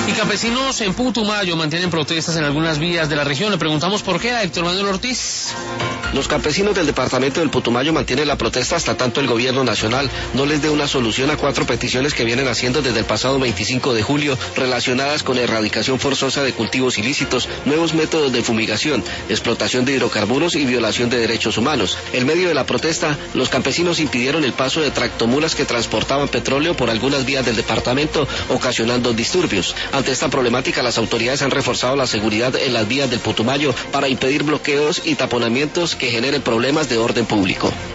Y campesinos en Putumayo mantienen protestas en algunas vías de la región. Le preguntamos por qué a Héctor Manuel Ortiz. Los campesinos del departamento del Putumayo mantienen la protesta hasta tanto el gobierno nacional no les dé una solución a 4 peticiones que vienen haciendo desde el pasado 25 de julio relacionadas con erradicación forzosa de cultivos ilícitos, nuevos métodos de fumigación, explotación de hidrocarburos y violación de derechos humanos. En medio de la protesta, los campesinos impidieron el paso de tractomulas que transportaban petróleo por algunas vías del departamento, ocasionando disturbios. Ante esta problemática, las autoridades han reforzado la seguridad en las vías del Putumayo para impedir bloqueos y taponamientos que generen problemas de orden público.